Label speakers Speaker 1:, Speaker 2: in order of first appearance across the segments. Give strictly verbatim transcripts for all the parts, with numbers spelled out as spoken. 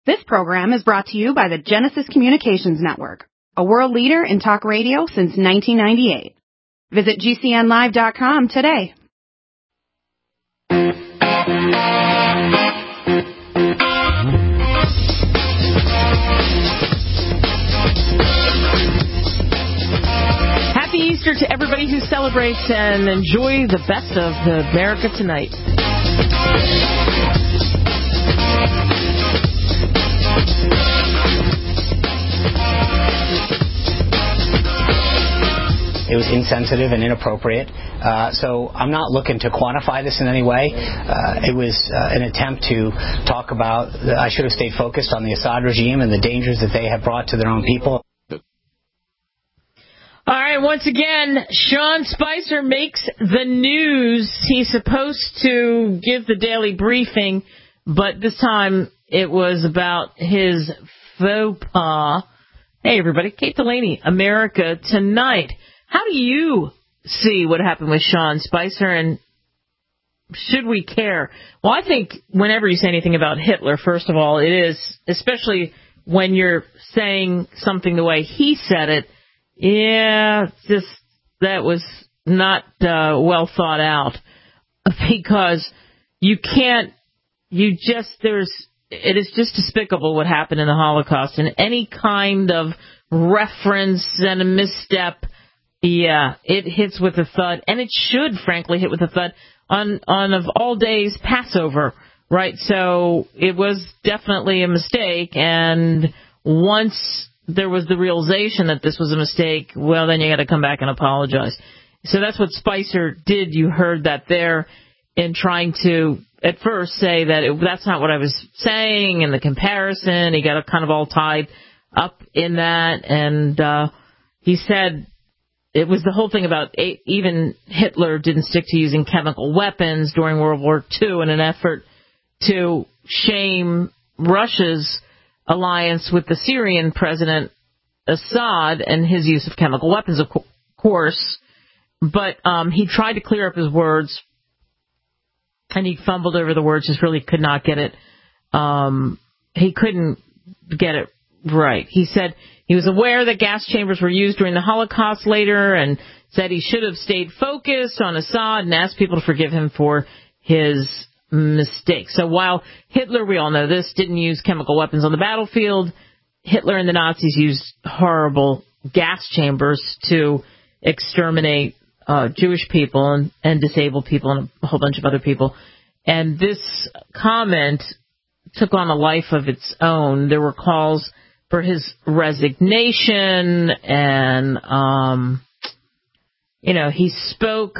Speaker 1: This program is brought to you by the Genesis Communications Network, a world leader in talk radio since nineteen ninety-eight. Visit G C N live dot com today.
Speaker 2: Happy Easter to everybody who celebrates, and enjoy the best of the America Tonight.
Speaker 3: It was insensitive and inappropriate. Uh, so I'm not looking to quantify this in any way. Uh, it was uh, an attempt to talk about, the, I should have stayed focused on the Assad regime and the dangers that they have brought to their own people.
Speaker 2: All right, once again, Sean Spicer makes the news. He's supposed to give the daily briefing, but this time it was about his faux pas. Hey, everybody, Kate Delaney, America Tonight. How do you see what happened with Sean Spicer, and should we care? Well, I think whenever you say anything about Hitler, first of all, it is, especially when you're saying something the way he said it, yeah, just that was not uh, well thought out, because you can't, you just, there's, it is just despicable what happened in the Holocaust, and any kind of reference and a misstep, yeah, it hits with a thud, and it should, frankly, hit with a thud on, on of all days, Passover, right? So it was definitely a mistake, and once there was the realization that this was a mistake, well, then you got to come back and apologize. So that's what Spicer did. You heard that there in trying to, at first, say that it, that's not what I was saying, and the comparison, he got kind of all tied up in that, and uh, he said, it was the whole thing about even Hitler didn't stick to using chemical weapons during World War Two in an effort to shame Russia's alliance with the Syrian president Assad and his use of chemical weapons, of course. But um, he tried to clear up his words, and he fumbled over the words, just really could not get it. Um, he couldn't get it right. He said he was aware that gas chambers were used during the Holocaust later, and said he should have stayed focused on Assad and asked people to forgive him for his mistake. So while Hitler, we all know this, didn't use chemical weapons on the battlefield, Hitler and the Nazis used horrible gas chambers to exterminate uh, Jewish people and, and disabled people and a whole bunch of other people. And this comment took on a life of its own. There were calls for his resignation, and, um, you know, he spoke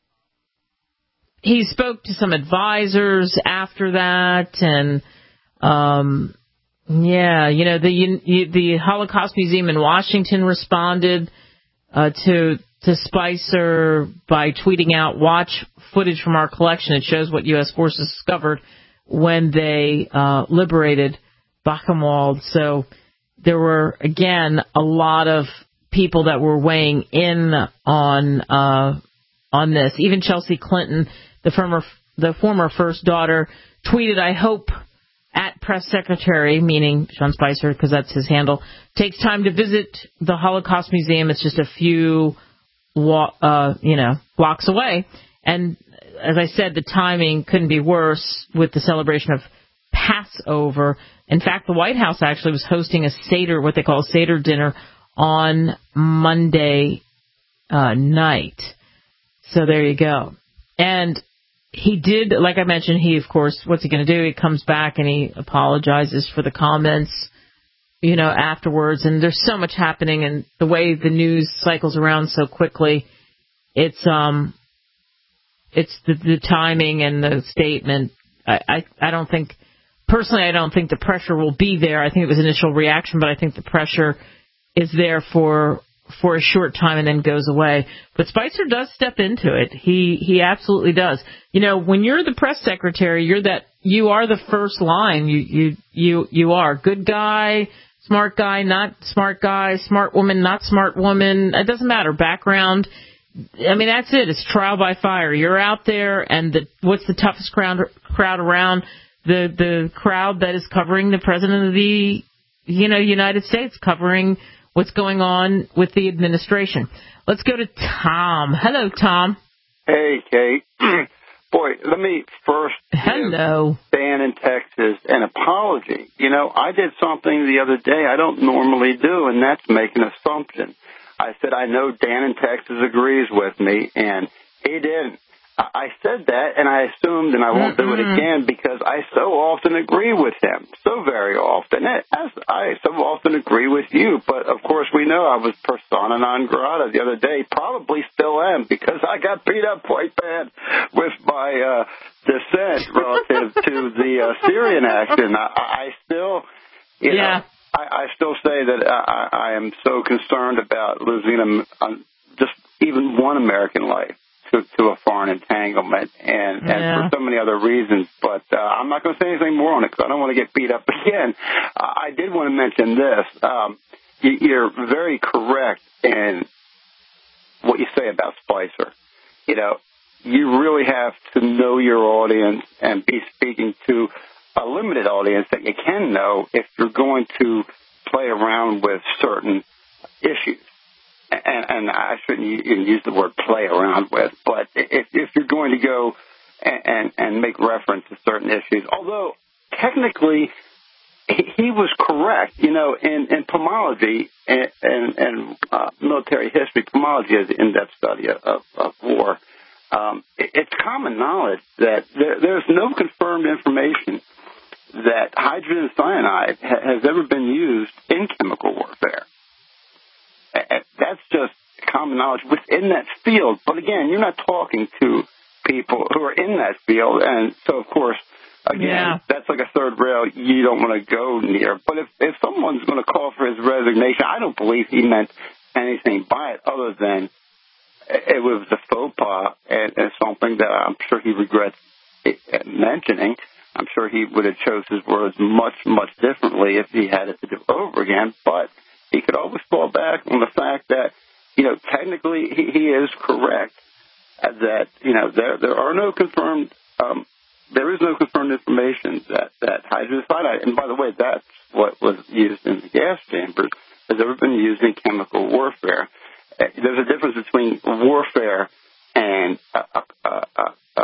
Speaker 2: He spoke to some advisors after that, and, um, yeah, you know, the the Holocaust Museum in Washington responded uh, to to Spicer by tweeting out, "Watch footage from our collection. It shows what U S forces discovered when they uh, liberated Buchenwald." So there were, again, a lot of people that were weighing in on uh, on this. Even Chelsea Clinton, the former the former first daughter, tweeted, "I hope at press secretary," meaning Sean Spicer, because that's his handle, "takes time to visit the Holocaust Museum. It's just a few, wa- uh, you know, blocks away." And as I said, the timing couldn't be worse with the celebration of Passover. In fact, the White House actually was hosting a Seder, what they call a Seder dinner, on Monday uh, night. So there you go. And he did, like I mentioned, he, of course, what's he going to do? He comes back and he apologizes for the comments, you know, afterwards. And there's so much happening, and the way the news cycles around so quickly, it's um, it's the, the timing and the statement. I, I, I don't think, personally, I don't think the pressure will be there. I think it was initial reaction, but I think the pressure is there for for a short time and then goes away. But Spicer does step into it. He he absolutely does. You know, when you're the press secretary, you're that you are the first line. You you you you are good guy, smart guy, not smart guy, smart woman, not smart woman. It doesn't matter. Background. I mean, that's it. It's trial by fire. You're out there, and the, what's the toughest crowd crowd around? the the crowd that is covering the president of the, you know, United States, covering what's going on with the administration. Let's go to Tom. Hello, Tom.
Speaker 4: Hey, Kate. Boy, let me first
Speaker 2: Hello.
Speaker 4: give Dan in Texas an apology. You know, I did something the other day I don't normally do, and that's make an assumption. I said, I know Dan in Texas agrees with me, and he didn't. I said that, and I assumed, and I won't Mm-mm. do it again, because I so often agree with him, so very often. As I so often agree with you, but of course we know I was persona non grata the other day, probably still am, because I got beat up quite bad with my uh, dissent relative to the uh, Syrian action. I, I still, you
Speaker 2: yeah.
Speaker 4: know, I, I still say that I, I am so concerned about losing a, a, just even one American life to, to a foreign entanglement, and,
Speaker 2: yeah.
Speaker 4: and for so many other reasons. But uh, I'm not going to say anything more on it because I don't want to get beat up again. Uh, I did want to mention this. Um, you, you're very correct in what you say about Spicer. You know, you really have to know your audience and be speaking to a limited audience that you can know if you're going to play around with certain issues. And, and I shouldn't even use the word play around with, but if, if you're going to go and, and, and make reference to certain issues, although technically he, he was correct, you know, in, in pomology and, and, and uh, military history, pomology is an in-depth study of, of, of war. Um, it, it's common knowledge that there, there's no confirmed information that hydrogen cyanide ha- has ever been used in chemical warfare. That's just common knowledge within that field. But again, you're not talking to people who are in that field. And so, of course, again, yeah. that's like a third rail you don't want to go near. But if, if someone's going to call for his resignation, I don't believe he meant anything by it other than it was a faux pas and, and something that I'm sure he regrets mentioning. I'm sure he would have chose his words much, much differently if he had it to do over again. But he could always fall back on the fact that, you know, technically he, he is correct that, you know, there there are no confirmed, um, there is no confirmed information that, that hydrogen cyanide, and by the way, that's what was used in the gas chambers, has ever been used in chemical warfare. There's a difference between warfare and a, a, a, a,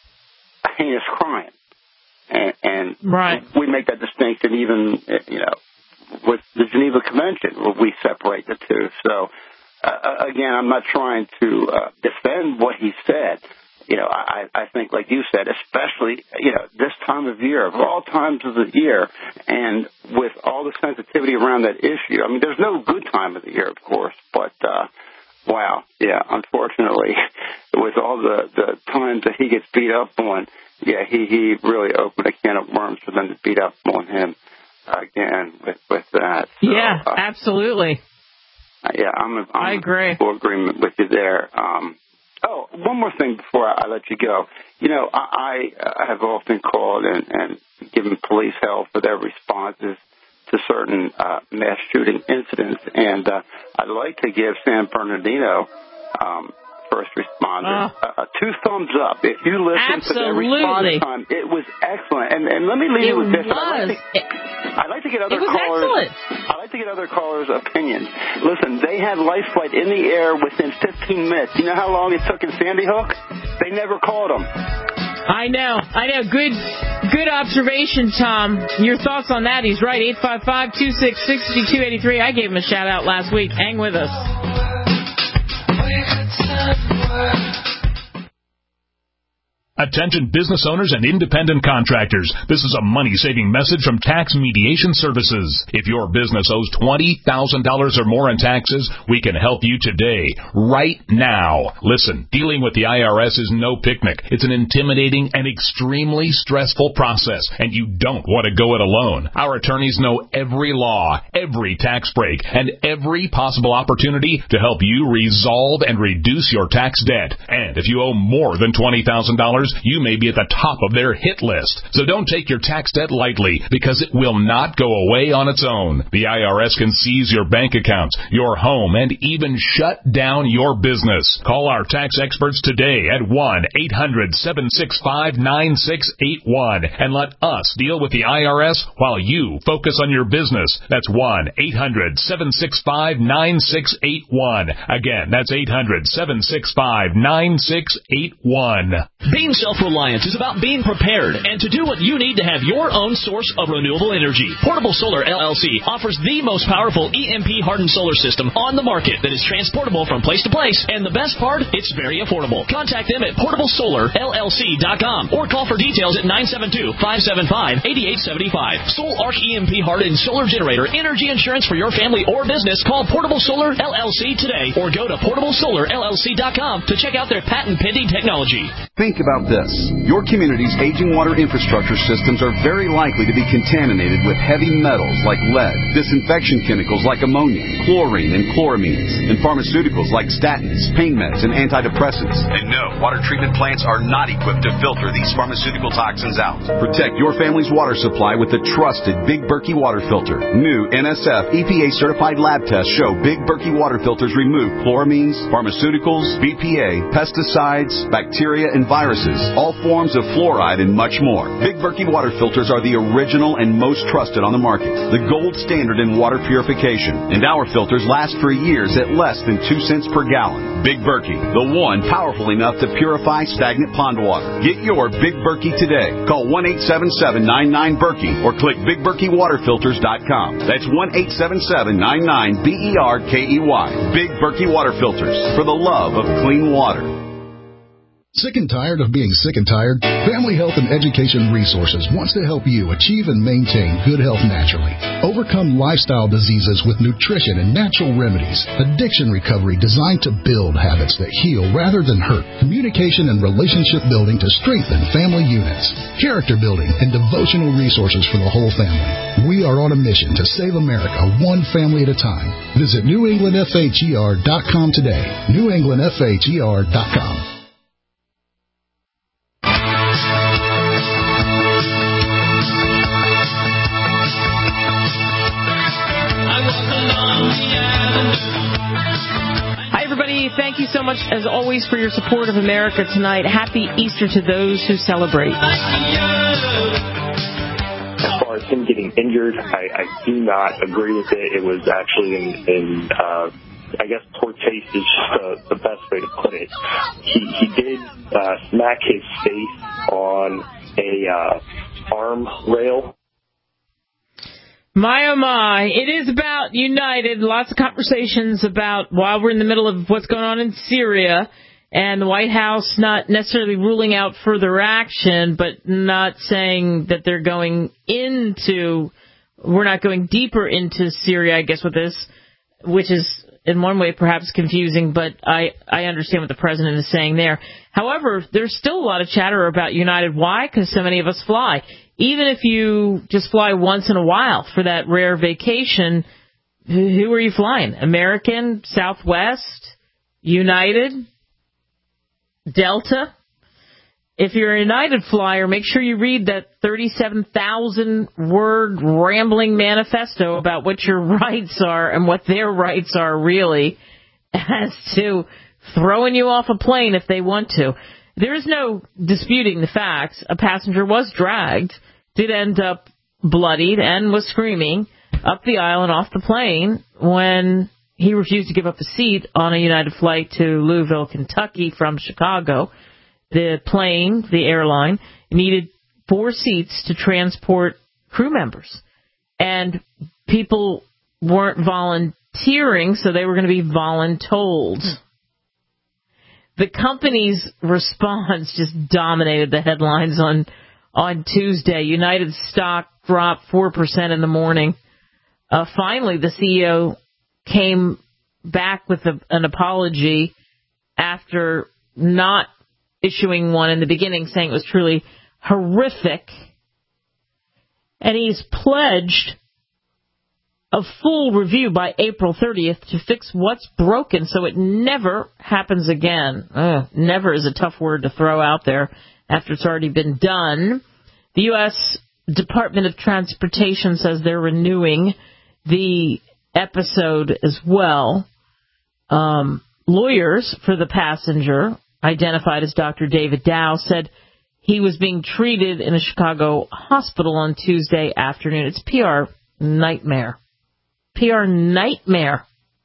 Speaker 4: a heinous crime. And, and
Speaker 2: right.
Speaker 4: we make that distinction even, you know, with the Geneva Convention, where we separate the two. So, uh, again, I'm not trying to uh, defend what he said. You know, I, I think, like you said, especially, you know, this time of year, of all times of the year, and with all the sensitivity around that issue. I mean, there's no good time of the year, of course, but, uh, wow, yeah, unfortunately, with all the, the times that he gets beat up on, yeah, he, he really opened a can of worms for them to beat up on him. Again, with, with that. So,
Speaker 2: yeah, uh, absolutely.
Speaker 4: Uh, yeah, I'm, I'm
Speaker 2: I agree.
Speaker 4: in full agreement with you there. Um, oh, one more thing before I, I let you go. You know, I, I have often called and, and given police help for their responses to certain uh, mass shooting incidents, and uh, I'd like to give San Bernardino um, first responders uh, uh, two thumbs up. If you listen
Speaker 2: absolutely.
Speaker 4: to their response time, it was excellent. And, and let me leave
Speaker 2: it
Speaker 4: you with this.
Speaker 2: Was.
Speaker 4: I'd like to, I'd like to get other
Speaker 2: it was
Speaker 4: callers.
Speaker 2: Excellent.
Speaker 4: I'd like to get other callers' opinions. Listen, they had life flight in the air within fifteen minutes. You know how long it took in Sandy Hook? They never called them.
Speaker 2: I know. I know. Good good observation, Tom. Your thoughts on that? He's right. eight five five, two six six, two eight three. I gave him a shout-out last week. Hang with us.
Speaker 5: Attention business owners and independent contractors. This is a money-saving message from Tax Mediation Services. If your business owes twenty thousand dollars or more in taxes, we can help you today, right now. Listen, dealing with the I R S is no picnic. It's an intimidating and extremely stressful process, and you don't want to go it alone. Our attorneys know every law, every tax break, and every possible opportunity to help you resolve and reduce your tax debt. And if you owe more than twenty thousand dollars, customers, you may be at the top of their hit list. So don't take your tax debt lightly, because it will not go away on its own. The I R S can seize your bank accounts, your home, and even shut down your business. Call our tax experts today at one eight hundred seven six five nine six eight one and let us deal with the I R S while you focus on your business. That's one eight hundred seven six five nine six eight one. Again, that's eight hundred seven six five nine six eight one.
Speaker 6: Being self-reliant is about being prepared and to do what you need to have your own source of renewable energy. Portable Solar L L C offers the most powerful E M P-hardened solar system on the market that is transportable from place to place, and the best part, it's very affordable. Contact them at portable solar L L C dot com or call for details at nine seven two, five seven five, eight eight seven five. Soul Arc E M P-hardened solar generator energy insurance for your family or business. Call Portable Solar L L C today or go to portable solar L L C dot com to check out their patent-pending technology.
Speaker 7: Think about this. Your community's aging water infrastructure systems are very likely to be contaminated with heavy metals like lead, disinfection chemicals like ammonia, chlorine and chloramines, and pharmaceuticals like statins, pain meds, and antidepressants. And no, water treatment plants are not equipped to filter these pharmaceutical toxins out. Protect your family's water supply with the trusted Big Berkey water filter. New N S F E P A-certified lab tests show Big Berkey water filters remove chloramines, pharmaceuticals, B P A, pesticides, bacteria, and viruses, all forms of fluoride, and much more. Big Berkey water filters are the original and most trusted on the market, the gold standard in water purification, and our filters last for years at less than two cents per gallon. Big Berkey, the one powerful enough to purify stagnant pond water. Get your Big Berkey today. Call one eight seven seven, nine nine, Berkey or click big berkey water filters dot com. That's one eight seven seven, nine nine, B E R K E Y. Big Berkey Water Filters, for the love of clean water.
Speaker 8: Sick and tired of being sick and tired? Family Health and Education Resources wants to help you achieve and maintain good health naturally. Overcome lifestyle diseases with nutrition and natural remedies. Addiction recovery designed to build habits that heal rather than hurt. Communication and relationship building to strengthen family units. Character building and devotional resources for the whole family. We are on a mission to save America one family at a time. Visit New England F H E R dot com today. New England F H E R dot com.
Speaker 2: Hi, everybody. Thank you so much, as always, for your support of America tonight. Happy Easter to those who celebrate.
Speaker 9: As far as him getting injured, I, I do not agree with it. It was actually in, in uh, I guess poor taste is just uh, the best way to put it. He, he did uh, smack his face on a uh, arm rail.
Speaker 2: My, oh, my. It is about United. Lots of conversations about, while we're in the middle of what's going on in Syria, and the White House not necessarily ruling out further action, but not saying that they're going into, we're not going deeper into Syria, I guess, with this, which is in one way perhaps confusing, but I, I understand what the president is saying there. However, there's still a lot of chatter about United. Why? Because so many of us fly. Even if you just fly once in a while for that rare vacation, who are you flying? American, Southwest, United, Delta? If you're a United flyer, make sure you read that thirty-seven thousand word rambling manifesto about what your rights are and what their rights are really, as to throwing you off a plane if they want to. There is no disputing the facts. A passenger was dragged, did end up bloodied, and was screaming up the aisle and off the plane when he refused to give up a seat on a United flight to Louisville, Kentucky from Chicago. The plane, the airline, needed four seats to transport crew members. And people weren't volunteering, so they were going to be voluntold. The company's response just dominated the headlines on on Tuesday. United stock dropped four percent in the morning. Uh, finally, the C E O came back with a, an apology after not issuing one in the beginning, saying it was truly horrific. And he's pledged a full review by April thirtieth to fix what's broken so it never happens again. Ugh, never is a tough word to throw out there, after it's already been done. The U S Department of Transportation says they're renewing the episode as well. Um, lawyers for the passenger, identified as Doctor David Dow, said he was being treated in a Chicago hospital on Tuesday afternoon. It's P R nightmare. P R nightmare.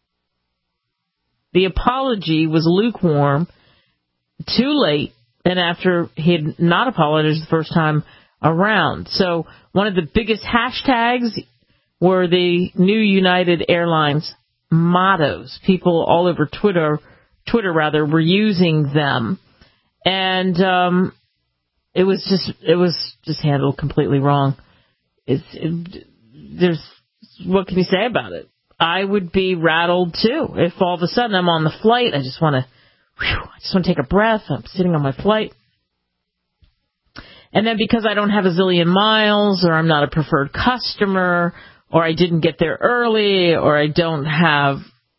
Speaker 2: The apology was lukewarm, too late, and after he had not apologized the first time around. So one of the biggest hashtags were the new United Airlines mottos. People all over Twitter, Twitter rather, were using them, and um, it was just it was just handled completely wrong. It's it, there's what can you say about it? I would be rattled too if all of a sudden I'm on the flight. I just want to, I just want to take a breath. I'm sitting on my flight. And then because I don't have a zillion miles, or I'm not a preferred customer, or I didn't get there early, or I don't have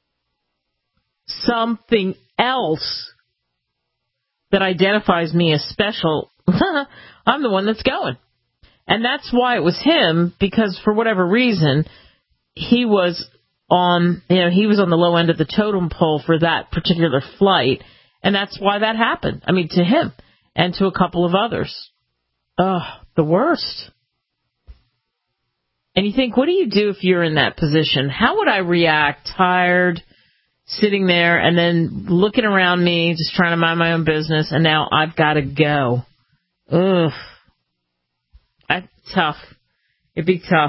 Speaker 2: something else that identifies me as special, I'm the one that's going. And that's why it was him, because for whatever reason, he was on, you know, he was on the low end of the totem pole for that particular flight, and that's why that happened. I mean, to him and to a couple of others. Oh, the worst. And you think, what do you do if you're in that position? How would I react? Tired, sitting there, and then looking around me, just trying to mind my own business, and now I've got to go. Ugh. That's tough. It'd be tough.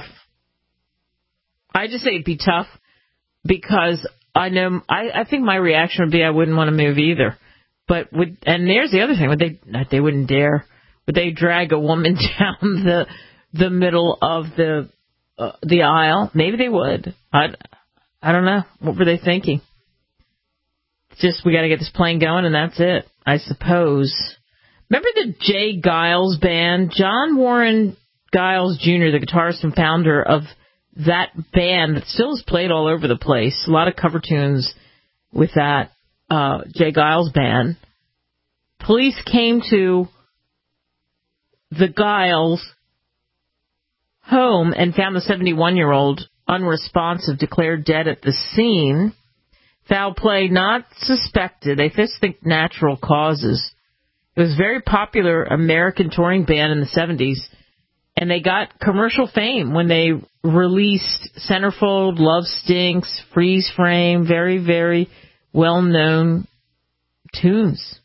Speaker 2: I just say it'd be tough because I know, I, I think my reaction would be I wouldn't want to move either. But would, and there's the other thing, would they, they wouldn't dare. Would they drag a woman down the the middle of the uh, the aisle? Maybe they would. I, I don't know. What were they thinking? Just, we got to get this plane going, and that's it, I suppose. Remember the Jay Giles band? John Warren Giles Junior, the guitarist and founder of that band that still is played all over the place. A lot of cover tunes with that uh, Jay Giles band. Police came to the Giles home and found the seventy-one-year-old unresponsive, declared dead at the scene. Foul play not suspected. They just think natural causes. It was a very popular American touring band in the seventies, and they got commercial fame when they released Centerfold, Love Stinks, Freeze Frame, very, very well-known tunes.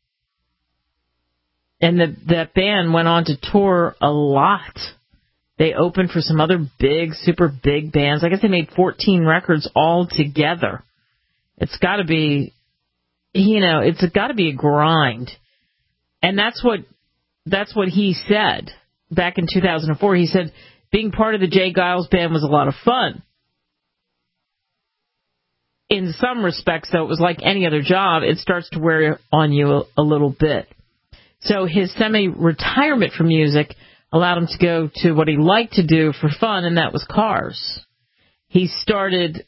Speaker 2: And the, that band went on to tour a lot. They opened for some other big, super big bands. I guess they made fourteen records all together. It's got to be, you know, it's got to be a grind. And that's what that's what he said back in two thousand four. He said being part of the Jay Giles band was a lot of fun. In some respects, though, it was like any other job. It starts to wear on you a, a little bit. So his semi-retirement from music allowed him to go to what he liked to do for fun, and that was cars. He started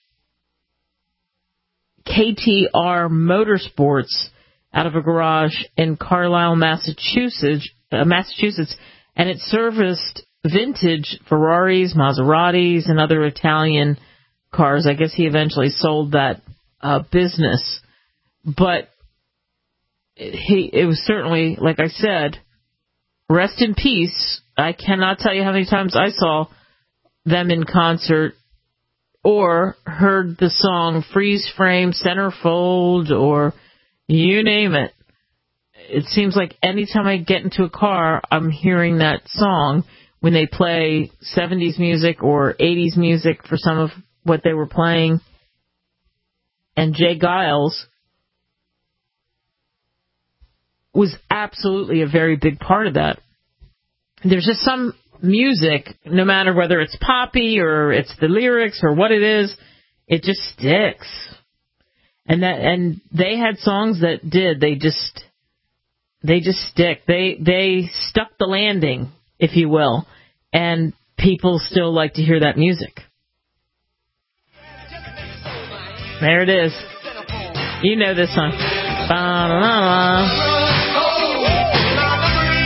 Speaker 2: K T R Motorsports out of a garage in Carlisle, Massachusetts, uh, Massachusetts, and it serviced vintage Ferraris, Maseratis, and other Italian cars. I guess he eventually sold that uh, business, but he it was certainly, like I said, rest in peace. I cannot tell you how many times I saw them in concert or heard the song Freeze Frame, Centerfold, or you name it. It seems like anytime I get into a car, I'm hearing that song when they play seventies music or eighties music for some of what they were playing. And Jay Giles was absolutely a very big part of that. There's just some music, no matter whether it's poppy or it's the lyrics or what it is, it just sticks. And that, and they had songs that did. They just, they just stick. They they stuck the landing, if you will, and people still like to hear that music. There it is. You know this song. Ba-da-da-da.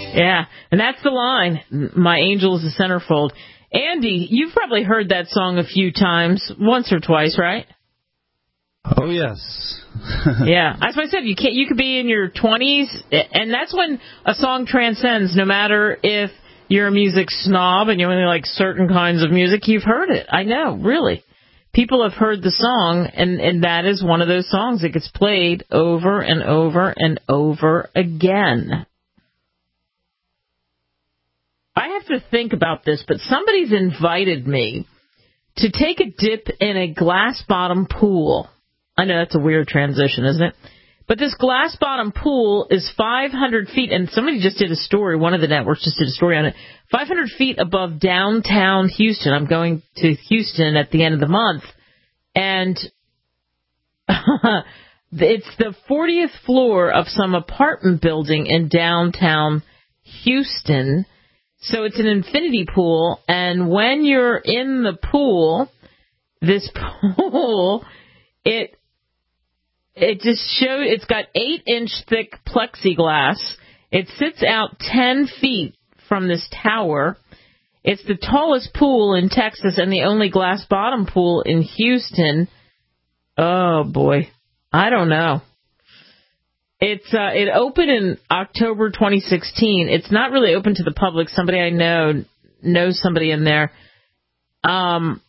Speaker 2: Yeah, and that's the line. My angel is the centerfold. Andy, you've probably heard that song a few times, once or twice, right?
Speaker 10: Oh, yes.
Speaker 2: Yeah, as I said, you can't. You could be in your twenties, and that's when a song transcends, no matter if you're a music snob and you only like certain kinds of music, you've heard it. I know, really. People have heard the song, and, and that is one of those songs that gets played over and over and over again. I have to think about this, but somebody's invited me to take a dip in a glass-bottom pool. I know that's a weird transition, isn't it? But this glass-bottom pool is five hundred feet, and somebody just did a story, one of the networks just did a story on it, five hundred feet above downtown Houston. I'm going to Houston at the end of the month, and it's the fortieth floor of some apartment building in downtown Houston. So it's an infinity pool, and when you're in the pool, this pool, it it just shows, it's got eight inch thick plexiglass. It sits out ten feet from this tower. It's the tallest pool in Texas and the only glass bottom pool in Houston. Oh boy, I don't know. It's uh, it opened in October twenty sixteen. It's not really open to the public. Somebody I know knows somebody in there. Um,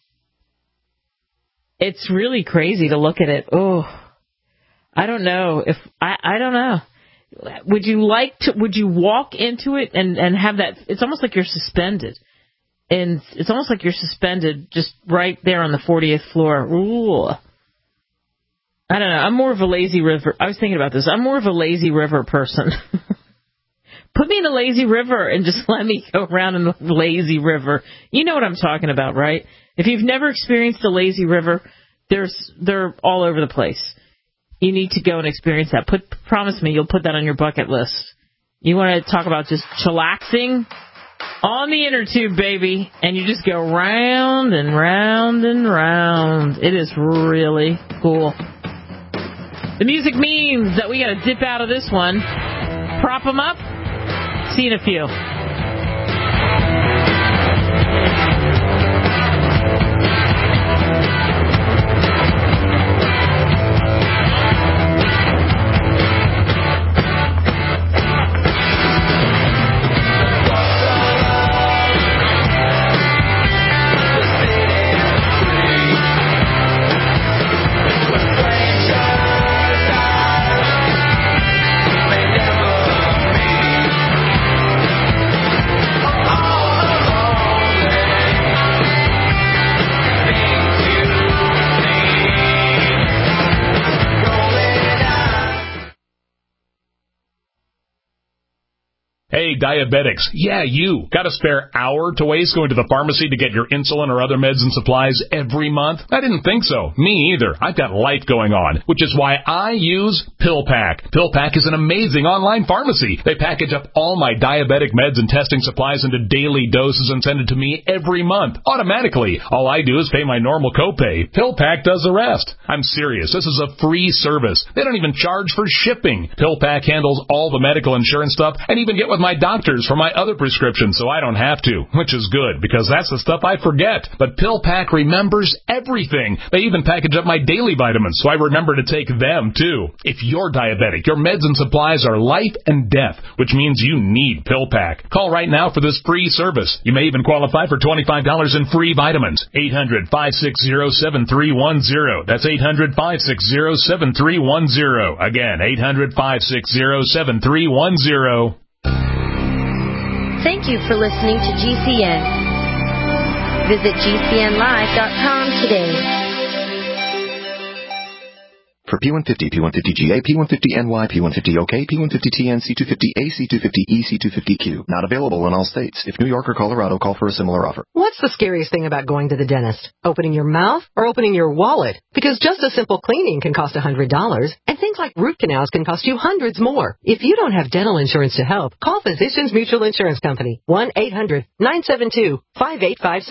Speaker 2: it's really crazy to look at it. Oh, I don't know if I I don't know. Would you like to? Would you walk into it and and have that? It's almost like you're suspended, and it's almost like you're suspended just right there on the fortieth floor. Ooh. I don't know. I'm more of a lazy river. I was thinking about this. I'm more of a lazy river person. Put me in a lazy river and just let me go around in the lazy river. You know what I'm talking about, right? If you've never experienced a lazy river, there's they're all over the place. You need to go and experience that. Put promise me you'll put that on your bucket list. You want to talk about just chillaxing on the inner tube, baby, and you just go round and round and round. It is really cool. The music means that we got to dip out of this one. Prop them up. See you in a few.
Speaker 5: Hey, diabetics. Yeah, you. Got a spare hour to waste going to the pharmacy to get your insulin or other meds and supplies every month? I didn't think so. Me either. I've got life going on, which is why I use PillPack. PillPack is an amazing online pharmacy. They package up all my diabetic meds and testing supplies into daily doses and send it to me every month, automatically. All I do is pay my normal copay. PillPack does the rest. I'm serious. This is a free service. They don't even charge for shipping. PillPack handles all the medical insurance stuff and even get with my doctors for my other prescriptions, so I don't have to, which is good, because that's the stuff I forget. But PillPack remembers everything. They even package up my daily vitamins, so I remember to take them, too. If you're diabetic, your meds and supplies are life and death, which means you need PillPack. Call right now for this free service. You may even qualify for twenty-five dollars in free vitamins. eight hundred, five six zero, seven three one zero. That's eight hundred, five six zero, seven three one zero. Again, eight hundred, five six zero, seven three one zero.
Speaker 11: Thank you for listening to G C N. Visit G C N live dot com today.
Speaker 12: For P one fifty, P one fifty G A, P one fifty N Y, P one fifty O K, P one fifty T N, C two fifty A, C two fifty E, C two fifty Q. Not available in all states. If New York or Colorado, call for a similar offer.
Speaker 13: What's the scariest thing about going to the dentist? Opening your mouth or opening your wallet? Because just a simple cleaning can cost one hundred dollars, and things like root canals can cost you hundreds more. If you don't have dental insurance to help, call Physicians Mutual Insurance Company. one eight hundred, nine seven two, five eight five six.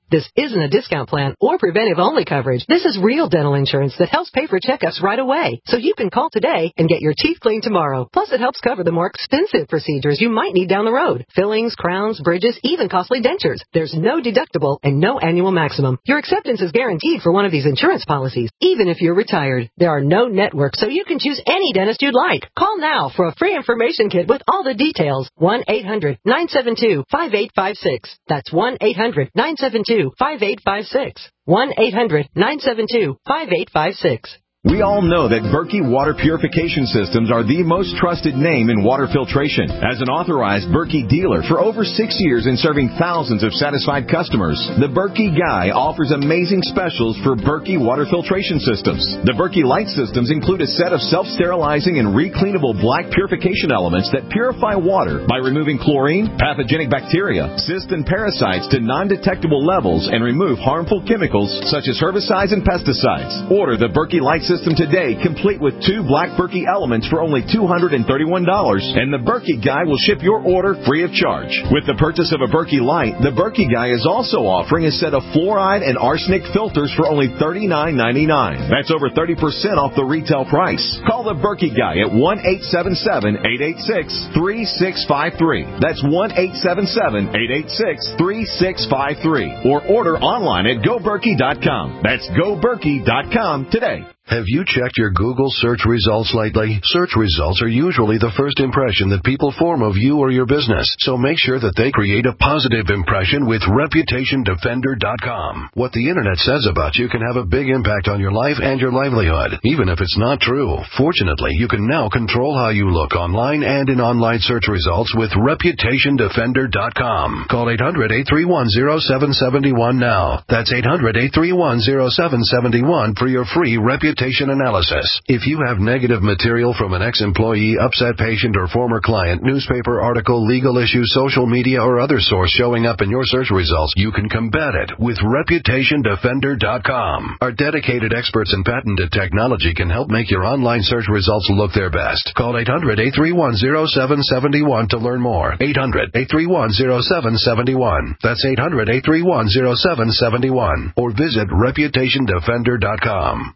Speaker 13: This isn't a discount plan or preventive-only coverage. This is real dental insurance that helps pay for checkups right away. So you can call today and get your teeth cleaned tomorrow. Plus, it helps cover the more expensive procedures you might need down the road. Fillings, crowns, bridges, even costly dentures. There's no deductible and no annual maximum. Your acceptance is guaranteed for one of these insurance policies, even if you're retired. There are no networks, so you can choose any dentist you'd like. Call now for a free information kit with all the details. one eight hundred nine seven two five eight five six. That's one eight hundred nine seven two five eight five six. one eight hundred nine seven two five eight five six.
Speaker 14: We all know that Berkey Water Purification Systems are the most trusted name in water filtration. As an authorized Berkey dealer for over six years and serving thousands of satisfied customers, the Berkey Guy offers amazing specials for Berkey Water Filtration Systems. The Berkey Light Systems include a set of self-sterilizing and recleanable black purification elements that purify water by removing chlorine, pathogenic bacteria, cysts, and parasites to non-detectable levels and remove harmful chemicals such as herbicides and pesticides. Order the Berkey Light Systems today, complete with two black Berkey elements for only two hundred thirty-one dollars, and the Berkey Guy will ship your order free of charge. With the purchase of a Berkey Light, the Berkey Guy is also offering a set of fluoride and arsenic filters for only thirty-nine ninety-nine. That's over thirty percent off the retail price. Call the Berkey Guy at one eight seven seven eight eight six three six five three. That's one eight seven seven eight eight six three six five three. Or order online at go berkey dot com. That's go berkey dot com today.
Speaker 15: Have you checked your Google search results lately? Search results are usually the first impression that people form of you or your business, so make sure that they create a positive impression with reputation defender dot com. What the internet says about you can have a big impact on your life and your livelihood, even if it's not true. Fortunately, you can now control how you look online and in online search results with reputation defender dot com. Call eight hundred eight three one oh seven seven one now. That's eight hundred eight three one oh seven seven one for your free reputation analysis. If you have negative material from an ex-employee, upset patient, or former client, newspaper article, legal issue, social media, or other source showing up in your search results, you can combat it with reputation defender dot com. Our dedicated experts in patented technology can help make your online search results look their best. Call eight hundred eight three one oh seven seven one to learn more. eight hundred eight three one oh seven seven one. That's eight hundred eight three one oh seven seven one. Or visit reputation defender dot com.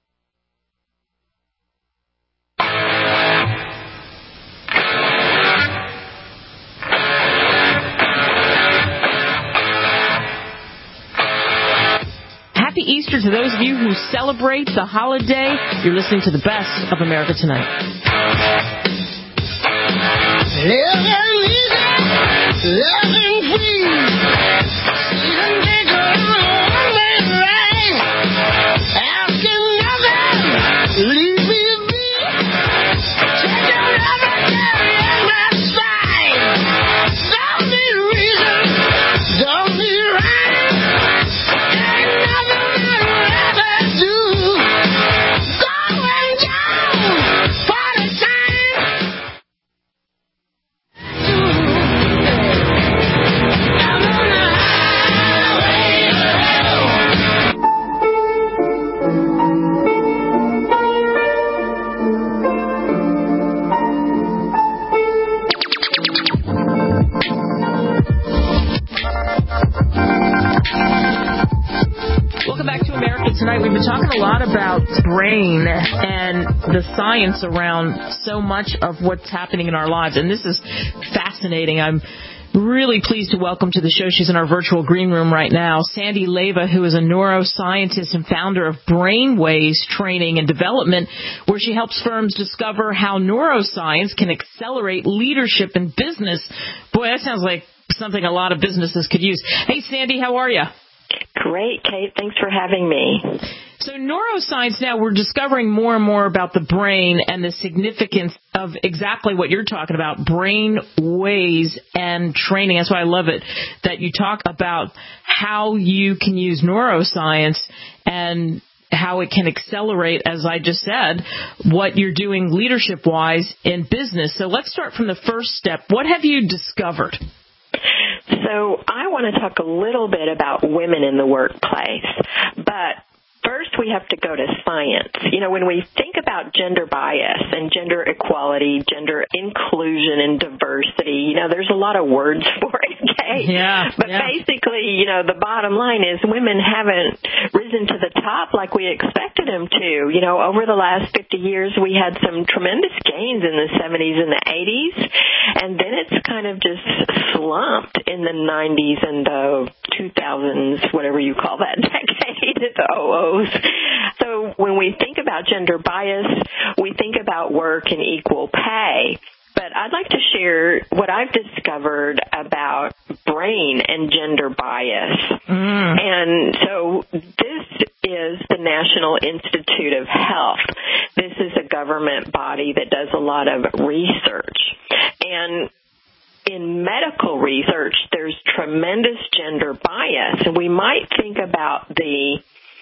Speaker 2: Happy Easter to those of you who celebrate the holiday. You're listening to the best of America Tonight.
Speaker 16: Living easy, living free. Even bigger, living right. Asking nothing, leave me be. Take your love and carry in my side. Don't need reason, don't need rhyme. Ain't nothing I'd rather do. Going down for the time.
Speaker 2: Welcome back to America Tonight. We've been talking a lot about brain and the science around so much of what's happening in our lives, and this is fascinating. I'm really pleased to welcome to the show, she's in our virtual green room right now, Sandy Leyva, who is a neuroscientist and founder of Brainways Training and Development, where she helps firms discover how neuroscience can accelerate leadership in business. Boy, that sounds like something a lot of businesses could use. Hey, Sandy, how are you?
Speaker 17: Great, Kate. Thanks for having me.
Speaker 2: So neuroscience now, we're discovering more and more about the brain and the significance of exactly what you're talking about, brain ways and training. That's why I love it that you talk about how you can use neuroscience and how it can accelerate, as I just said, what you're doing leadership-wise in business. So let's start from the first step. What have you discovered?
Speaker 17: So I want to talk a little bit about women in the workplace, but first we have to go to science. You know, when we think about gender bias and gender equality, gender inclusion and diversity, you know, there's a lot of words for it, okay? right?
Speaker 2: Yeah.
Speaker 17: But
Speaker 2: yeah.
Speaker 17: basically, you know, the bottom line is women haven't risen to the top like we expected them to. You know, over the last fifty years, we had some tremendous gains in the seventies and the eighties, and then it's kind of just slumped in the nineties and the two thousands, whatever you call that decade, the oh ohs. So when we think about gender bias, we think about work and equal pay. But I'd like to share what I've discovered about brain and gender bias.
Speaker 2: Mm.
Speaker 17: And so this is the National Institute of Health. This is a government body that does a lot of research. And in medical research, there's tremendous gender bias. And we might think about the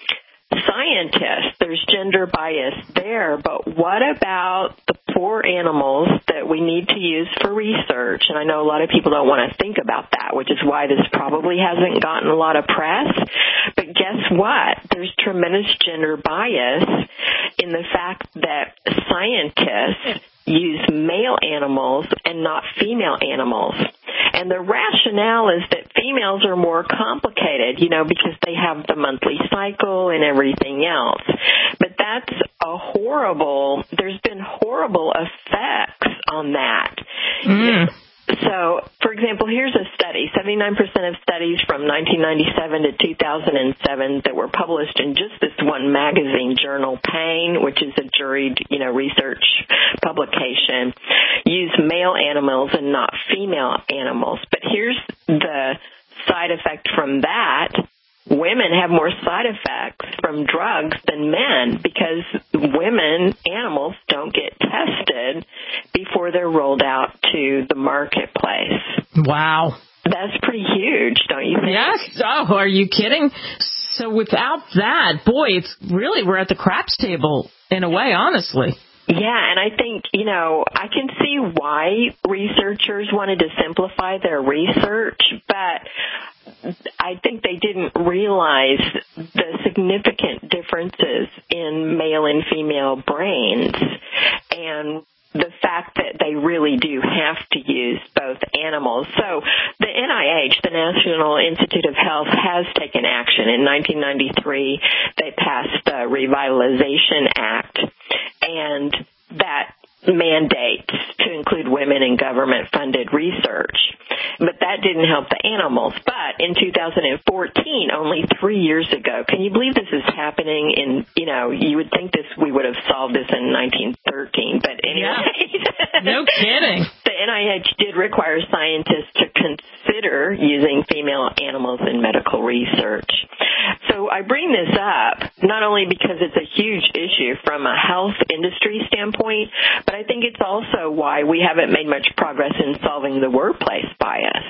Speaker 17: scientists, there's gender bias there, but what about the poor animals that we need to use for research? And I know a lot of people don't want to think about that, which is why this probably hasn't gotten a lot of press. But guess what? There's tremendous gender bias in the fact that scientists use male animals and not female animals. And the rationale is that females are more complicated, you know, because they have the monthly cycle and everything else. But that's a horrible, there's been horrible effects on that.
Speaker 2: Mm.
Speaker 17: So, for example, here's a study. seventy-nine percent of studies from nineteen ninety-seven to two thousand seven that were published in just this one magazine journal, Pain, which is a juried, you know, research publication, use male animals and not female animals. But here's the side effect from that. Women have more side effects from drugs than men because women, animals, don't get tested before they're rolled out to the marketplace.
Speaker 2: Wow.
Speaker 17: That's pretty huge, don't you think?
Speaker 2: Yes. Oh, are you kidding? So without that, boy, it's really, we're at the craps table in a way, honestly.
Speaker 17: Yeah, and I think, you know, I can see why researchers wanted to simplify their research, but I think they didn't realize the significant differences in male and female brains and the fact that they really do have to use both animals. So the N I H, the National Institute of Health, has taken action. In nineteen ninety-three, they passed the Revitalization Act, and that mandates to include women in government-funded research. But that didn't help the animals. But in two thousand fourteen, only three years ago, can you believe this is happening in, you know, you would think this we would have solved this in nineteen thirteen. But anyway.
Speaker 2: Yeah. No kidding.
Speaker 17: The N I H did require scientists to consider using female animals in medical research. So I bring this up not only because it's a huge issue from a health industry standpoint, but I think it's also why we haven't made much progress in solving the workplace bias.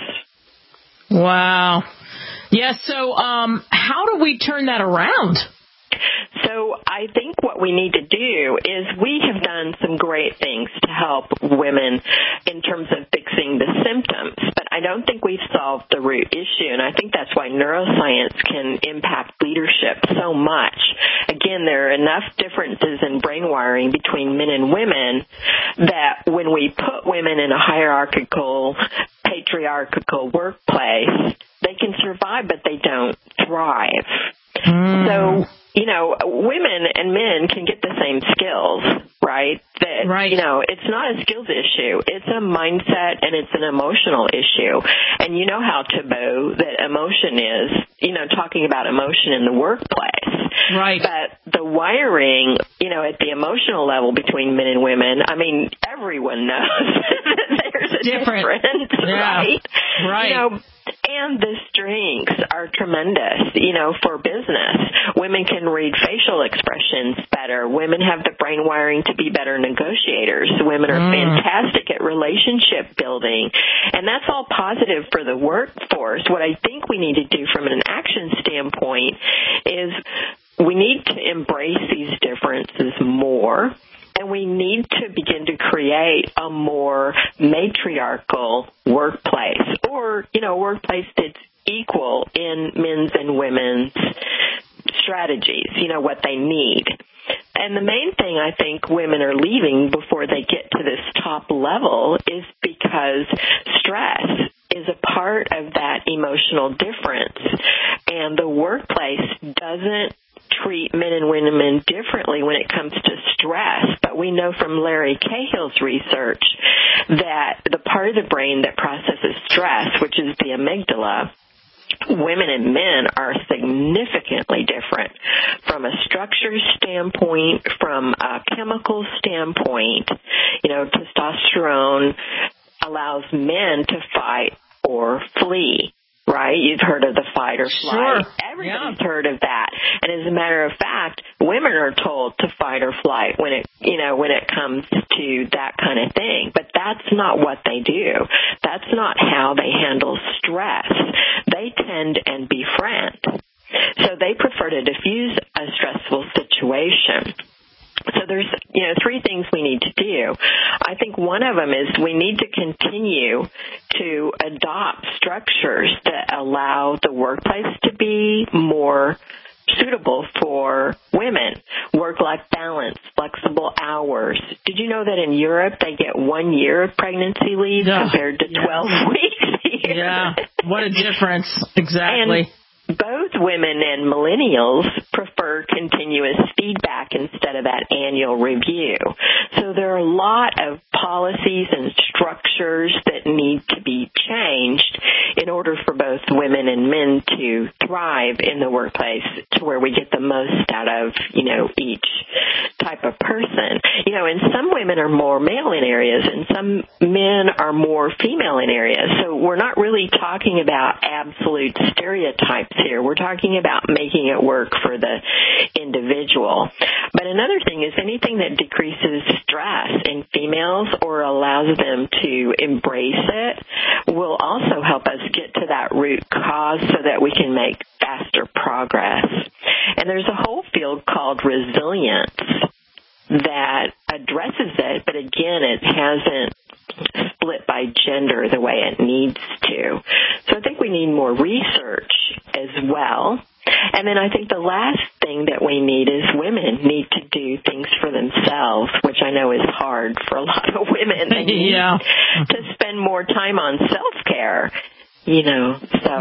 Speaker 2: Wow. Yeah, so um, how do we turn that around?
Speaker 17: So I think what we need to do is we have done some great things to help women in terms of fixing the symptoms, but I don't think we've solved the root issue, and I think that's why neuroscience can impact leadership so much. Again, there are enough differences in brain wiring between men and women that when we put women in a hierarchical, patriarchal workplace, they can survive, but they don't thrive.
Speaker 2: Mm.
Speaker 17: So, you know, women and men can get the same skills, right? That,
Speaker 2: right.
Speaker 17: You know, it's not a skills issue. It's a mindset and it's an emotional issue. And you know how taboo that emotion is, you know, talking about emotion in the workplace.
Speaker 2: Right.
Speaker 17: But the wiring, you know, at the emotional level between men and women, I mean, everyone knows that there's a
Speaker 2: Different.
Speaker 17: difference,
Speaker 2: Yeah.
Speaker 17: right?
Speaker 2: Right.
Speaker 17: You know, and the strengths are tremendous, you know, for business. Women can read facial expressions better. Women have the brain wiring to be better negotiators. Women are mm. fantastic at relationship building. And that's all positive for the workforce. What I think we need to do from an action standpoint is we need to embrace these differences more. And we need to begin to create a more matriarchal workplace, or, you know, a workplace that's equal in men's and women's strategies, you know, what they need. And the main thing I think women are leaving before they get to this top level is because stress is a part of that emotional difference. And the workplace doesn't treat men and women differently when it comes to stress. But we know from Larry Cahill's research that the part of the brain that processes stress, which is the amygdala, women and men are significantly different from a structure standpoint, from a chemical standpoint. You know, testosterone allows men to fight or flee. Right? You've heard of the fight or flight.
Speaker 2: Sure.
Speaker 17: Everybody's
Speaker 2: Yeah.
Speaker 17: heard of that. And as a matter of fact, women are told to fight or flight when it, you know, when it comes to that kind of thing. But that's not what they do. That's not how they handle stress. They tend and befriend. So they prefer to diffuse a stressful situation. So there's, you know, three things we need to do. I think one of them is we need to continue to adopt structures that allow the workplace to be more suitable for women. Work-life balance, flexible hours. Did you know that in Europe they get one year of pregnancy leave
Speaker 2: Yeah.
Speaker 17: compared to twelve
Speaker 2: Yeah.
Speaker 17: weeks here?
Speaker 2: Yeah, what a difference. Exactly.
Speaker 17: And both women and millennials prefer continuous feedback instead of that annual review. So there are a lot of policies and structures that need to be changed in order for both women and men to thrive in the workplace to where we get the most out of, you know, each type of person. You know, and some women are more male in areas and some men are more female in areas. So we're not really talking about absolute stereotypes here. We're talking about making it work for the individual. But another thing is anything that decreases stress in females or allows them to embrace it will also help us get to that root cause so that we can make faster progress. And there's a whole field called resilience that addresses it, but again, it hasn't split by gender the way it needs to. So I think we need more research as well. And then I think the last thing that we need is women need to do things for themselves, which I know is hard for a lot of women. They need
Speaker 2: Yeah.
Speaker 17: to spend more time on self-care. You know, so.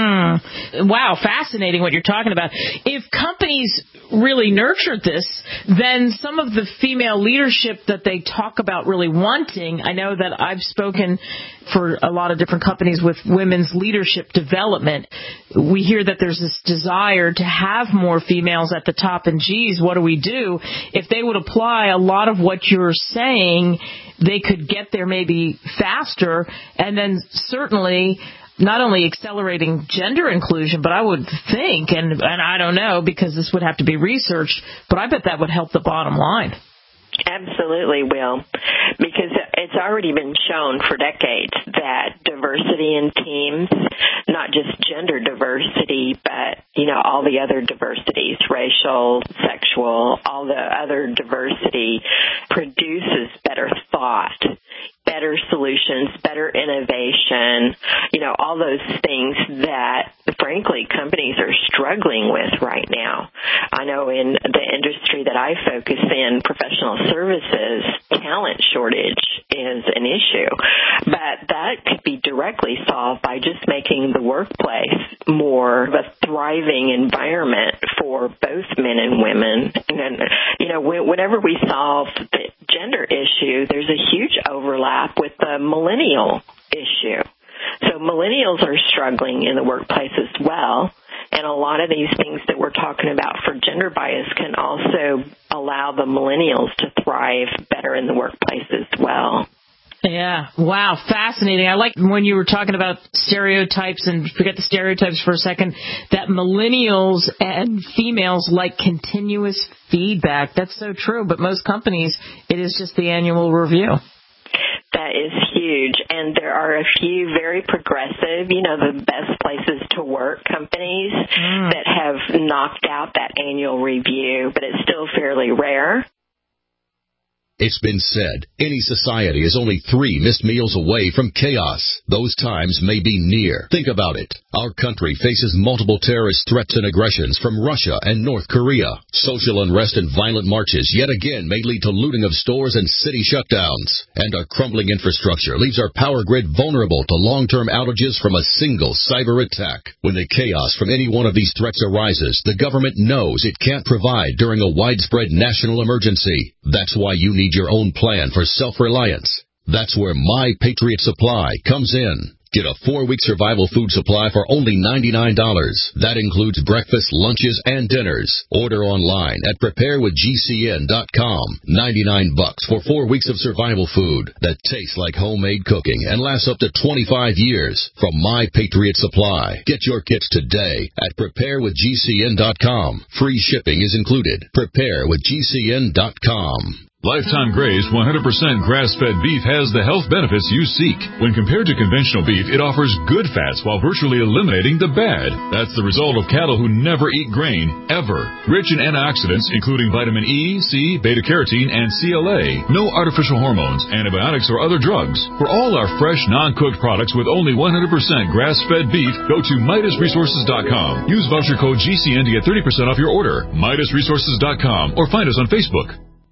Speaker 2: Mm. Wow, fascinating what you're talking about. If companies really nurtured this, then some of the female leadership that they talk about really wanting, I know that I've spoken for a lot of different companies with women's leadership development. We hear that there's this desire to have more females at the top, and geez, what do we do? If they would apply a lot of what you're saying, they could get there maybe faster, and then certainly not only accelerating gender inclusion, but I would think, and, and I don't know because this would have to be researched, but I bet that would help the bottom line.
Speaker 17: Absolutely will, because it's already been shown for decades that diversity in teams, not just gender diversity, but, you know, all the other diversities, racial, sexual, all the other diversity produces better thought, better solutions, better innovation, you know, all those things that, frankly, companies are struggling with right now. I know in the industry that I focus in, professional services, talent shortage is an issue. But that could be directly solved by just making the workplace more of a thriving environment for both men and women. And, you know, whenever we solve the gender issue, there's a huge overlap with the millennial issue. So millennials are struggling in the workplace as well. And a lot of these things that we're talking about for gender bias can also allow the millennials to thrive better in the workplace as well.
Speaker 2: Yeah. Wow. Fascinating. I like when you were talking about stereotypes, and forget the stereotypes for a second, that millennials and females like continuous feedback. That's so true. But most companies, it is just the annual review.
Speaker 17: That is huge. And there are a few very progressive, you know, the best places to work companies mm. that have knocked out that annual review, but it's still fairly rare.
Speaker 18: It's been said, any society is only three missed meals away from chaos. Those times may be near. Think about it. Our country faces multiple terrorist threats and aggressions from Russia and North Korea. Social unrest and violent marches yet again may lead to looting of stores and city shutdowns. And our crumbling infrastructure leaves our power grid vulnerable to long-term outages from a single cyber attack. When the chaos from any one of these threats arises, the government knows it can't provide during a widespread national emergency. That's why you need your own plan for self-reliance. That's where My Patriot Supply comes in. Get a four-week survival food supply for only ninety-nine dollars. That includes breakfast, lunches, and dinners. Order online at prepare with G C N dot com. ninety-nine bucks for four weeks of survival food that tastes like homemade cooking and lasts up to twenty-five years from My Patriot Supply. Get your kits today at prepare with G C N dot com. Free shipping is included. prepare with G C N dot com.
Speaker 19: Lifetime Grazed one hundred percent grass-fed beef has the health benefits you seek. When compared to conventional beef, it offers good fats while virtually eliminating the bad. That's the result of cattle who never eat grain, ever. Rich in antioxidants, including vitamin E, C, beta-carotene, and C L A. No artificial hormones, antibiotics, or other drugs. For all our fresh, non-cooked products with only one hundred percent grass-fed beef, go to Midas Resources dot com. Use voucher code G C N to get thirty percent off your order. Midas Resources dot com or find us on Facebook.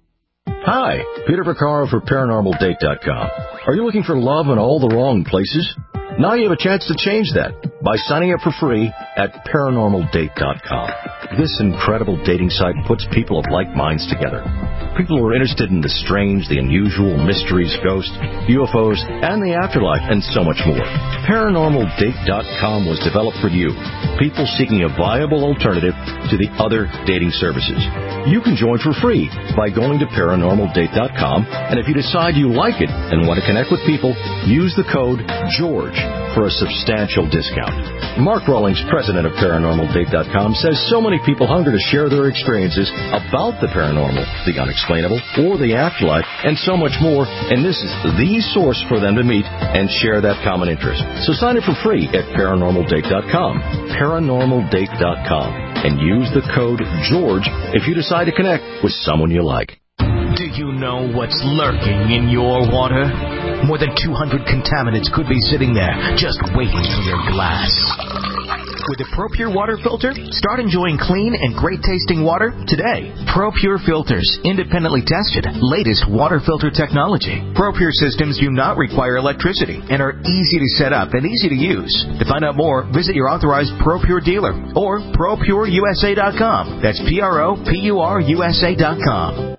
Speaker 20: Hi, Peter Vaccaro for Paranormal Date dot com. Are you looking for love in all the wrong places? Now you have a chance to change that by signing up for free at Paranormal Date dot com. This incredible dating site puts people of like minds together. People who are interested in the strange, the unusual, mysteries, ghosts, U F Os, and the afterlife, and so much more. Paranormal Date dot com was developed for you, people seeking a viable alternative to the other dating services. You can join for free by going to Paranormal Date dot com, and if you decide you like it and want to connect with people, use the code GEORGE for a substantial discount. Mark Rawlings, president of Paranormal Date dot com, says so many people hunger to share their experiences about the paranormal, the unexplainable, or the afterlife, and so much more, and this is the source for them to meet and share that common interest. So sign up for free at Paranormal Date dot com, Paranormal Date dot com, and use the code GEORGE if you decide to connect with someone you like.
Speaker 21: Do you know what's lurking in your water? More than two hundred contaminants could be sitting there, just waiting for your glass. With the ProPure water filter, start enjoying clean and great-tasting water today. ProPure filters, independently tested, latest water filter technology. ProPure systems do not require electricity and are easy to set up and easy to use. To find out more, visit your authorized ProPure dealer or Pro Pure U S A dot com. That's P R O P U R U S A dot com.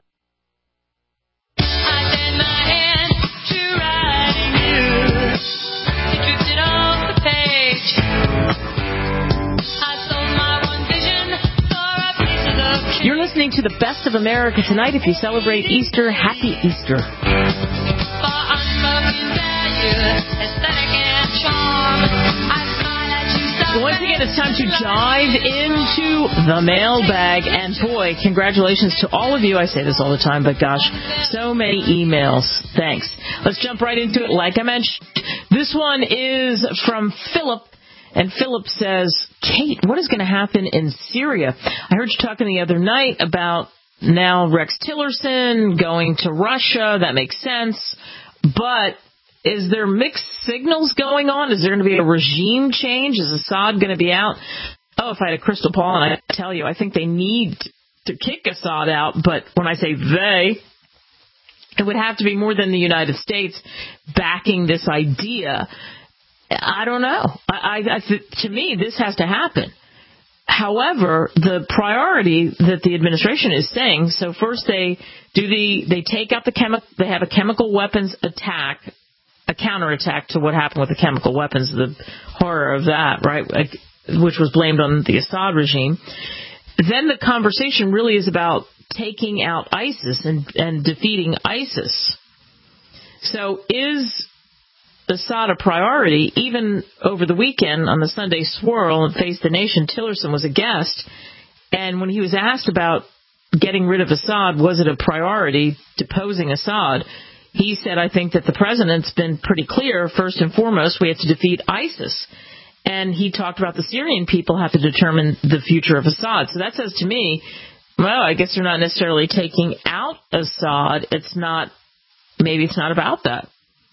Speaker 2: You're listening to the Best of America Tonight. If you celebrate Easter, happy Easter. Once again, it's time to dive into the mailbag. And boy, congratulations to all of you. I say this all the time, but gosh, so many emails. Thanks. Let's jump right into it. Like I mentioned, this one is from Philip. And Philip says, Kate, what is going to happen in Syria? I heard you talking the other night about now Rex Tillerson going to Russia. That makes sense. But is there mixed signals going on? Is there going to be a regime change? Is Assad going to be out? Oh, if I had a crystal ball, and I tell you, I think they need to kick Assad out. But when I say they, it would have to be more than the United States backing this idea. I don't know. I, I, to me, this has to happen. However, the priority that the administration is saying, so first they do the, they take out the chemi- they have a chemical weapons attack, a counterattack to what happened with the chemical weapons, the horror of that, right, which was blamed on the Assad regime. Then the conversation really is about taking out ISIS and, and defeating ISIS. So is Assad a priority? Even over the weekend on the Sunday Swirl and Face the Nation, Tillerson was a guest, and when he was asked about getting rid of Assad, was it a priority, deposing Assad, he said, I think that the president's been pretty clear, first and foremost, we have to defeat ISIS. And he talked about the Syrian people have to determine the future of Assad. So that says to me Well, I guess they're not necessarily taking out Assad. It's not, maybe it's not about that.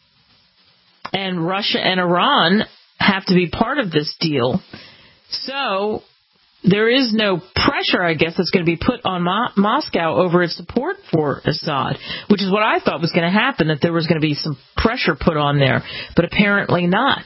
Speaker 2: And Russia and Iran have to be part of this deal. So there is no pressure, I guess, that's going to be put on Mo- Moscow over its support for Assad, which is what I thought was going to happen, that there was going to be some pressure put on there, but apparently not.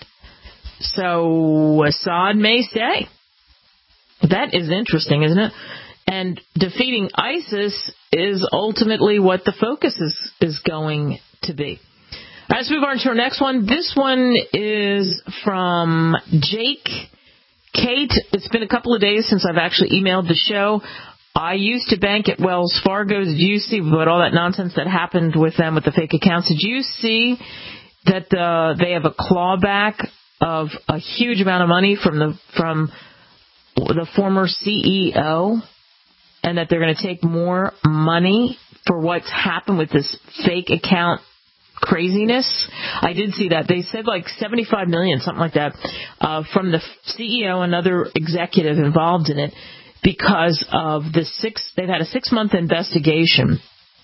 Speaker 2: So Assad may stay. That is interesting, isn't it? And defeating ISIS is ultimately what the focus is, is going to be. Let's move on to our next one. This one is from Jake. Kate, it's been a couple of days since I've actually emailed the show. I used to bank at Wells Fargo. Did you see what all that nonsense that happened with them with the fake accounts? Did you see that uh, they have a clawback of a huge amount of money from the from the former C E O, and that they're going to take more money for what's happened with this fake account craziness? I did see that. They said like seventy-five million dollars, something like that, uh, from the C E O and other executive involved in it because of the six, they've had a six-month investigation,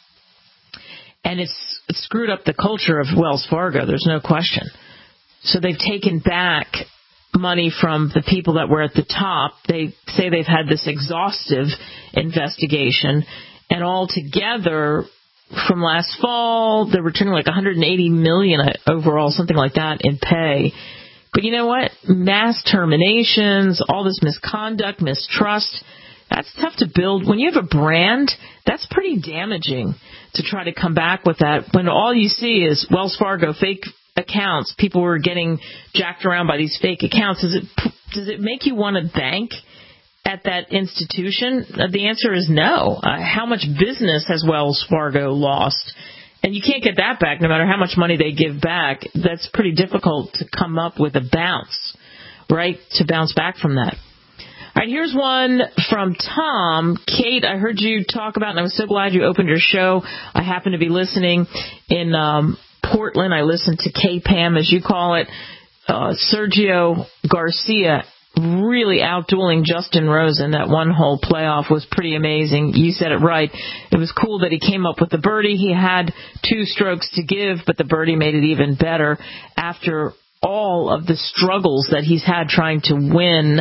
Speaker 2: and it's, it's screwed up the culture of Wells Fargo. There's no question. So they've taken back money from the people that were at the top. They say they've had this exhaustive investigation, and altogether from last fall, they're returning like one hundred eighty million dollars overall, something like that, in pay. But you know what? Mass terminations, all this misconduct, mistrust, that's tough to build. When you have a brand, that's pretty damaging to try to come back with that when all you see is Wells Fargo fake accounts. People were getting jacked around by these fake accounts. Does it, does it make you want to bank at that institution? The answer is no. Uh, how much business has Wells Fargo lost? And you can't get that back no matter how much money they give back. That's pretty difficult to come up with a bounce, right, to bounce back from that. All right, here's one from Tom. Kate, I heard you talk about, and I was so glad you opened your show. I happened to be listening in um, Portland. I listened to K-P A M, as you call it. Uh, Sergio Garcia really outdueling Justin Rose in that one-hole playoff was pretty amazing. You said it right. It was cool that he came up with the birdie. He had two strokes to give, but the birdie made it even better after all of the struggles that he's had trying to win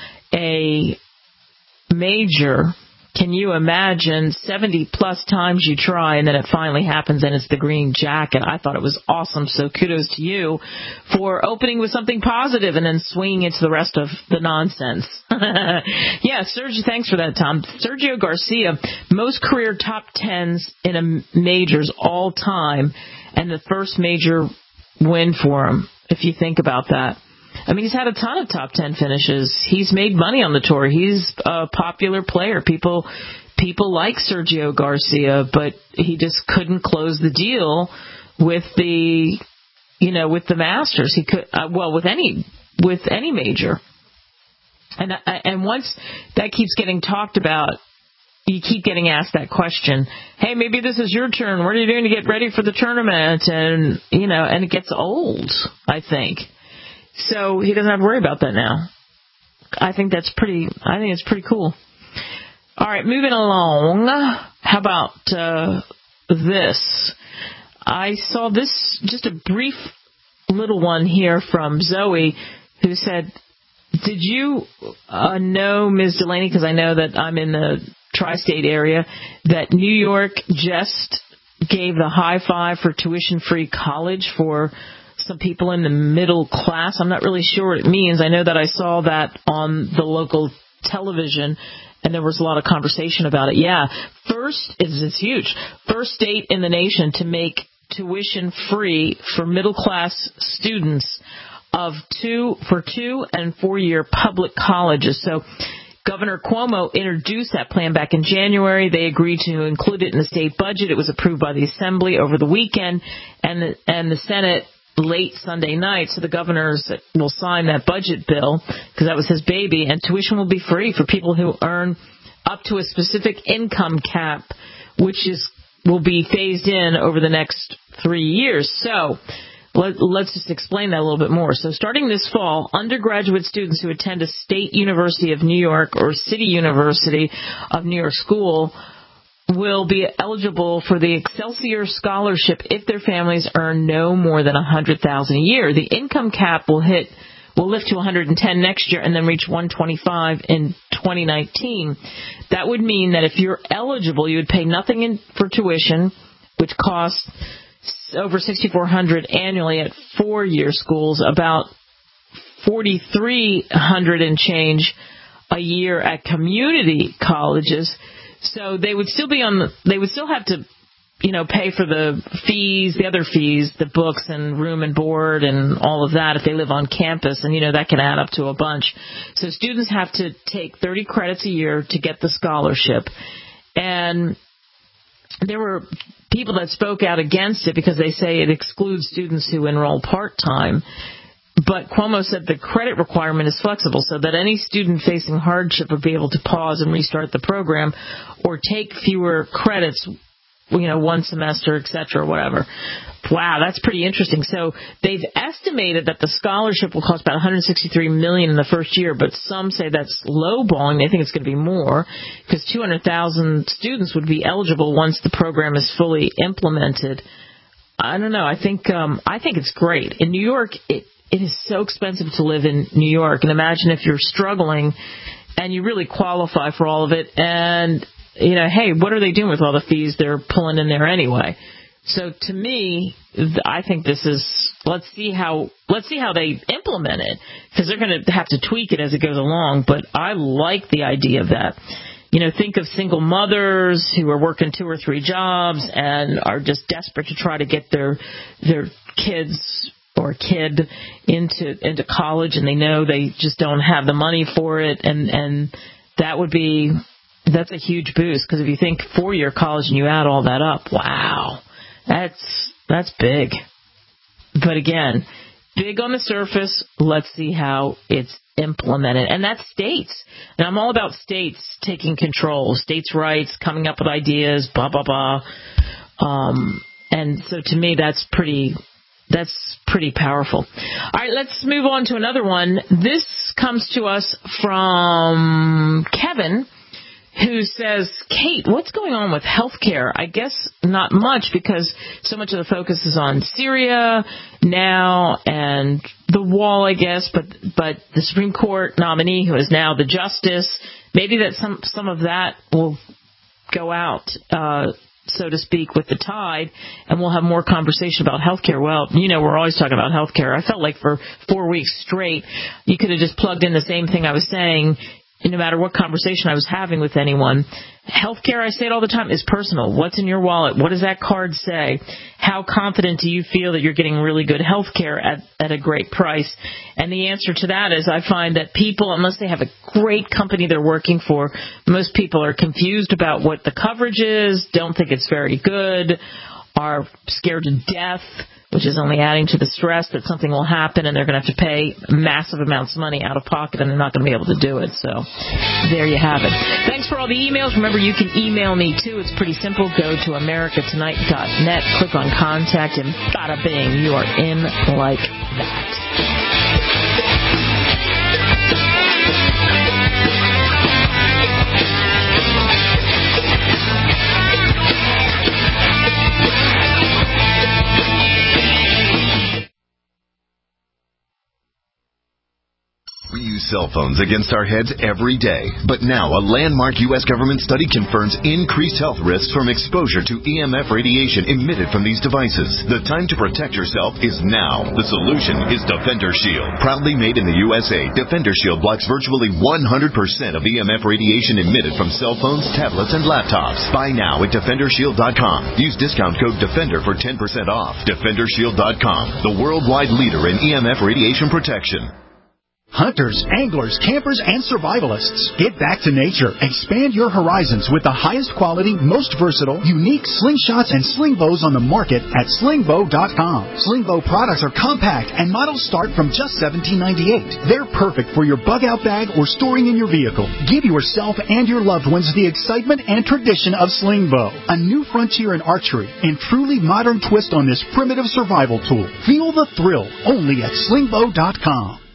Speaker 2: a major. Can you imagine seventy-plus times you try, and then it finally happens, and it's the green jacket? I thought it was awesome, so kudos to you for opening with something positive and then swinging into the rest of the nonsense. Yeah, Sergio, thanks for that, Tom. Sergio Garcia, most career top tens in a majors all time, and the first major win for him, if you think about that. I mean, he's had a ton of top ten finishes. He's made money on the tour. He's a popular player. People people like Sergio Garcia, but he just couldn't close the deal with the, you know, with the Masters. He could, uh, well, with any with any major. And and once that keeps getting talked about, you keep getting asked that question. Hey, maybe this is your turn. What are you doing to get ready for the tournament? And you know, and it gets old, I think. So he doesn't have to worry about that now. I think that's pretty, I think it's pretty cool. All right, moving along. How about uh, this? I saw this, just a brief little one here from Zoe, who said, did you uh, know, Miz Delaney, because I know that I'm in the tri-state area, that New York just gave the high five for tuition-free college for some people in the middle class? I'm not really sure what it means. I know that I saw that on the local television, and there was a lot of conversation about it. Yeah, first, it's, it's huge. First state in the nation to make tuition free for middle class students of two for two and four year public colleges. So Governor Cuomo introduced that plan back in January. They agreed to include it in the state budget. It was approved by the Assembly over the weekend, and the, and the Senate late Sunday night, so the governors will sign that budget bill because that was his baby, and tuition will be free for people who earn up to a specific income cap, which is will be phased in over the next three years. So Let, let's just explain that a little bit more. So starting this fall, undergraduate students who attend a State University of New York or City University of New York school will be eligible for the Excelsior Scholarship if their families earn no more than one hundred thousand dollars a year. The income cap will hit will lift to one hundred ten next year and then reach one hundred twenty-five in twenty nineteen. That would mean that if you're eligible, you would pay nothing in, for tuition, which costs over six thousand four hundred dollars annually at four-year schools, about four thousand three hundred dollars and change a year at community colleges. So they would still be on the, they would still have to, you know, pay for the fees, the other fees, the books and room and board and all of that if they live on campus. And, you know, that can add up to a bunch. So students have to take thirty credits a year to get the scholarship. And there were people that spoke out against it because they say it excludes students who enroll part-time. But Cuomo said the credit requirement is flexible so that any student facing hardship would be able to pause and restart the program or take fewer credits, you know, one semester, et cetera, whatever. Wow, that's pretty interesting. So they've estimated that the scholarship will cost about one hundred sixty-three million dollars in the first year, but some say that's lowballing. They think it's going to be more because two hundred thousand students would be eligible once the program is fully implemented. I don't know. I think um, I think it's great. In New York, it, it is so expensive to live in New York, and imagine if you're struggling and you really qualify for all of it, and you know, hey, what are they doing with all the fees they're pulling in there anyway? So to me, I think this is, let's see how, let's see how they implement it, because they're going to have to tweak it as it goes along, but I like the idea of that. You know, think of single mothers who are working two or three jobs and are just desperate to try to get their, their kids or kid into, into college, and they know they just don't have the money for it, and, and that would be, that's a huge boost, because if you think four-year college and you add all that up, wow, that's that's big. But again, big on the surface. Let's see how it's implemented. And that's states. And I'm all about states taking control, states' rights, coming up with ideas, blah, blah, blah. Um, and so to me, that's pretty that's pretty powerful. All right, let's move on to another one. This comes to us from Kevin, who says, Kate, what's going on with health care? I guess not much, because so much of the focus is on Syria now and the wall, I guess, but but the Supreme Court nominee, who is now the justice, maybe that some, some of that will go out, uh, so to speak, with the tide, and we'll have more conversation about health care. Well, you know, we're always talking about health care. I felt like for four weeks straight, you could have just plugged in the same thing I was saying, no matter what conversation I was having with anyone. Healthcare, I say it all the time, is personal. What's in your wallet? What does that card say? How confident do you feel that you're getting really good healthcare at, at a great price? And the answer to that is, I find that people, unless they have a great company they're working for, most people are confused about what the coverage is, don't think it's very good, are scared to death, which is only adding to the stress that something will happen and they're going to have to pay massive amounts of money out of pocket, and they're not going to be able to do it. So there you have it. Thanks for all the emails. Remember, you can email me, too. It's pretty simple. Go to america tonight dot net, click on Contact, and bada bing, you are in like that.
Speaker 1: We use cell phones against our heads every day. But now, a landmark U S government study confirms increased health risks from exposure to E M F radiation emitted from these devices. The time to protect yourself is now. The solution is Defender Shield. Proudly made in the U S A, Defender Shield blocks virtually one hundred percent of E M F radiation emitted from cell phones, tablets, and laptops. Buy now at defender shield dot com. Use discount code DEFENDER for ten percent off. defender shield dot com, the worldwide leader in E M F radiation protection.
Speaker 3: Hunters, anglers, campers, and survivalists, get back to nature. Expand your horizons with the highest quality, most versatile, unique slingshots and sling bows on the market at sling bow dot com. Sling bow products are compact and models start from just seventeen ninety-eight. They're perfect for your bug out bag or storing in your vehicle. Give yourself and your loved ones the excitement and tradition of sling bow, a new frontier in archery and truly modern twist on this primitive survival tool. Feel the thrill only at sling bow dot com.